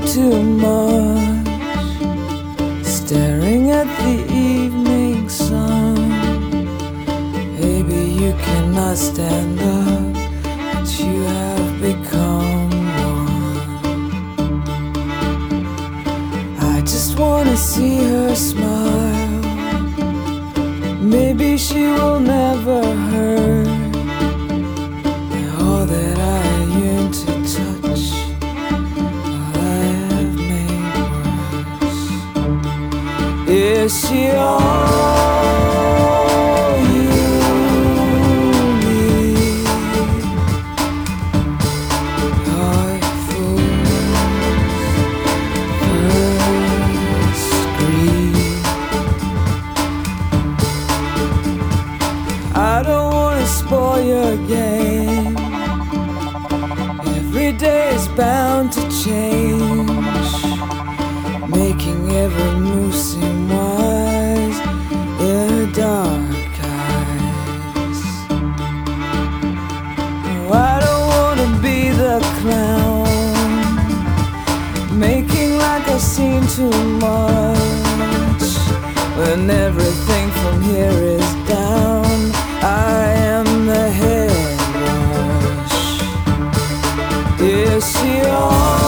too much, staring at the evening sun. Baby, you cannot stand up, but you have become one. I just wanna see her smile. Maybe she will never hurt. All that I yearn to touch, I have made worse. Is she all you need? Heart full, first greed. I don't wanna spoil your game. Every day is bound to change, making every move seem wise in her dark eyes. Oh, I don't wanna be the clown, making like I've seen too much, when everything from here is down. I am the head rush. Is she all